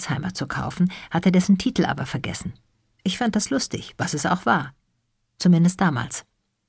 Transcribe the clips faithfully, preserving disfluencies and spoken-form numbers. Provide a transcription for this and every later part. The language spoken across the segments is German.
Alzheimer zu kaufen, hatte dessen Titel aber vergessen. Ich fand das lustig, was es auch war. Zumindest damals.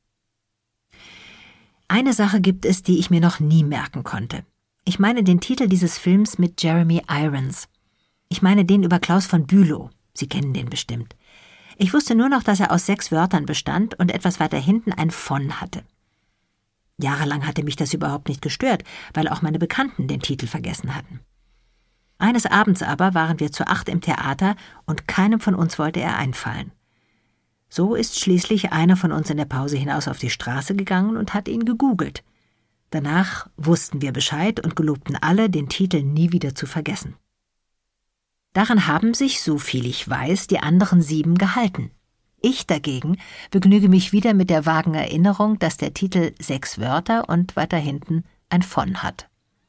Eine Sache gibt es, die ich mir noch nie merken konnte. Ich meine den Titel dieses Films mit Jeremy Irons. Ich meine den über Klaus von Bülow. Sie kennen den bestimmt. Ich wusste nur noch, dass er aus sechs Wörtern bestand und etwas weiter hinten ein von hatte. Jahrelang hatte mich das überhaupt nicht gestört, weil auch meine Bekannten den Titel vergessen hatten. Eines Abends aber waren wir zu acht im Theater und keinem von uns wollte er einfallen. So ist schließlich einer von uns in der Pause hinaus auf die Straße gegangen und hat ihn gegoogelt. Danach wussten wir Bescheid und gelobten alle, den Titel nie wieder zu vergessen. Daran haben sich, so viel ich weiß, die anderen sieben gehalten. Ich dagegen begnüge mich wieder mit der vagen Erinnerung, dass der Titel sechs Wörter und weiter hinten ein von hat.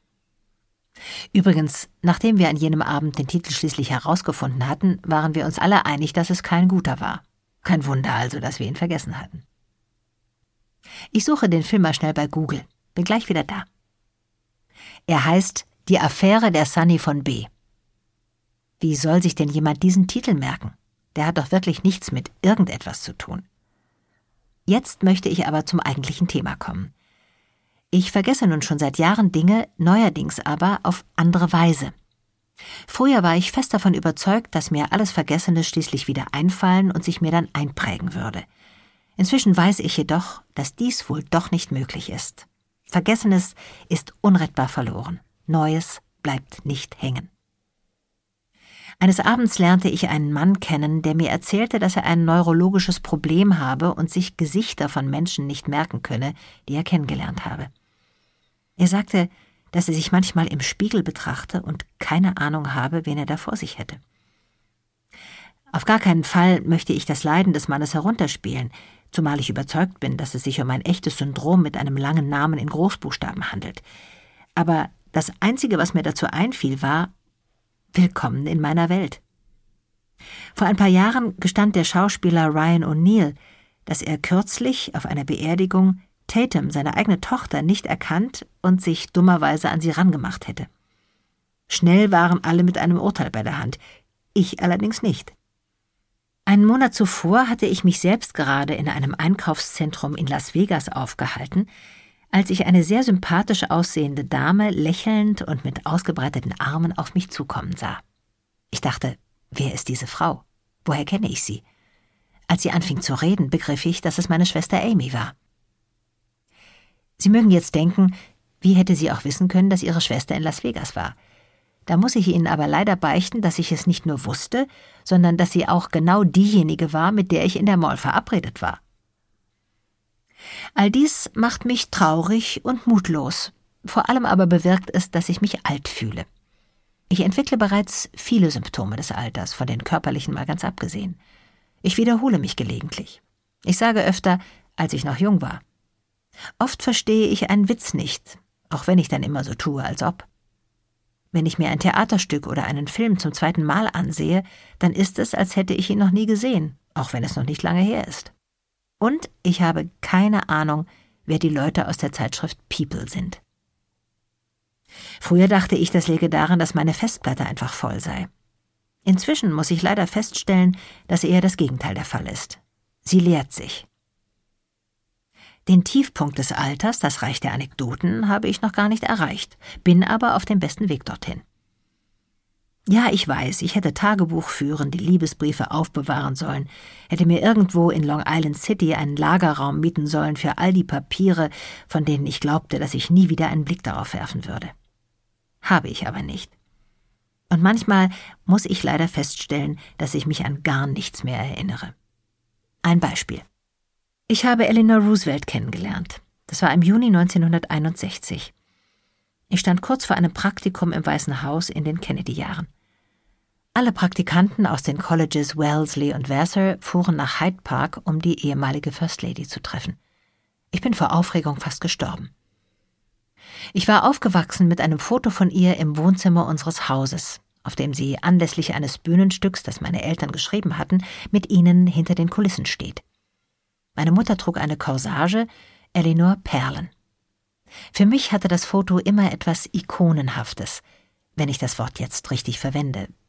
Übrigens, nachdem wir an jenem Abend den Titel schließlich herausgefunden hatten, waren wir uns alle einig, dass es kein guter war. Kein Wunder also, dass wir ihn vergessen hatten. Ich suche den Film mal schnell bei Google. Bin gleich wieder da. Er heißt Die Affäre der Sunny von B. Wie soll sich denn jemand diesen Titel merken? Der hat doch wirklich nichts mit irgendetwas zu tun. Jetzt möchte ich aber zum eigentlichen Thema kommen. Ich vergesse nun schon seit Jahren Dinge, neuerdings aber auf andere Weise. Früher war ich fest davon überzeugt, dass mir alles Vergessene schließlich wieder einfallen und sich mir dann einprägen würde. Inzwischen weiß ich jedoch, dass dies wohl doch nicht möglich ist. Vergessenes ist unrettbar verloren. Neues bleibt nicht hängen. Eines Abends lernte ich einen Mann kennen, der mir erzählte, dass er ein neurologisches Problem habe und sich Gesichter von Menschen nicht merken könne, die er kennengelernt habe. Er sagte, dass er sich manchmal im Spiegel betrachte und keine Ahnung habe, wen er da vor sich hätte. Auf gar keinen Fall möchte ich das Leiden des Mannes herunterspielen, zumal ich überzeugt bin, dass es sich um ein echtes Syndrom mit einem langen Namen in Großbuchstaben handelt. Aber das Einzige, was mir dazu einfiel, war: Willkommen in meiner Welt. Vor ein paar Jahren gestand der Schauspieler Ryan O'Neal, dass er kürzlich auf einer Beerdigung Tatum, seine eigene Tochter, nicht erkannt und sich dummerweise an sie rangemacht hätte. Schnell waren alle mit einem Urteil bei der Hand, ich allerdings nicht. Einen Monat zuvor hatte ich mich selbst gerade in einem Einkaufszentrum in Las Vegas aufgehalten, als ich eine sehr sympathisch aussehende Dame lächelnd und mit ausgebreiteten Armen auf mich zukommen sah. Ich dachte, wer ist diese Frau? Woher kenne ich sie? Als sie anfing zu reden, begriff ich, dass es meine Schwester Amy war. Sie mögen jetzt denken, wie hätte sie auch wissen können, dass ihre Schwester in Las Vegas war? Da muss ich Ihnen aber leider beichten, dass ich es nicht nur wusste, sondern dass sie auch genau diejenige war, mit der ich in der Mall verabredet war. All dies macht mich traurig und mutlos. Vor allem aber bewirkt es, dass ich mich alt fühle. Ich entwickle bereits viele Symptome des Alters, von den körperlichen mal ganz abgesehen. Ich wiederhole mich gelegentlich. Ich sage öfter, als ich noch jung war. Oft verstehe ich einen Witz nicht, auch wenn ich dann immer so tue, als ob. Wenn ich mir ein Theaterstück oder einen Film zum zweiten Mal ansehe, dann ist es, als hätte ich ihn noch nie gesehen, auch wenn es noch nicht lange her ist. Und ich habe keine Ahnung, wer die Leute aus der Zeitschrift People sind. Früher dachte ich, das läge daran, dass meine Festplatte einfach voll sei. Inzwischen muss ich leider feststellen, dass eher das Gegenteil der Fall ist. Sie leert sich. Den Tiefpunkt des Alters, das Reich der Anekdoten, habe ich noch gar nicht erreicht, bin aber auf dem besten Weg dorthin. Ja, ich weiß, ich hätte Tagebuch führen, die Liebesbriefe aufbewahren sollen, hätte mir irgendwo in Long Island City einen Lagerraum mieten sollen für all die Papiere, von denen ich glaubte, dass ich nie wieder einen Blick darauf werfen würde. Habe ich aber nicht. Und manchmal muss ich leider feststellen, dass ich mich an gar nichts mehr erinnere. Ein Beispiel. Ich habe Eleanor Roosevelt kennengelernt. Das war im Juni neunzehnhunderteinundsechzig. Ich stand kurz vor einem Praktikum im Weißen Haus in den Kennedy-Jahren. Alle Praktikanten aus den Colleges Wellesley und Vassar fuhren nach Hyde Park, um die ehemalige First Lady zu treffen. Ich bin vor Aufregung fast gestorben. Ich war aufgewachsen mit einem Foto von ihr im Wohnzimmer unseres Hauses, auf dem sie anlässlich eines Bühnenstücks, das meine Eltern geschrieben hatten, mit ihnen hinter den Kulissen steht. Meine Mutter trug eine Corsage, Eleanor Perlen. Für mich hatte das Foto immer etwas Ikonenhaftes, wenn ich das Wort jetzt richtig verwende.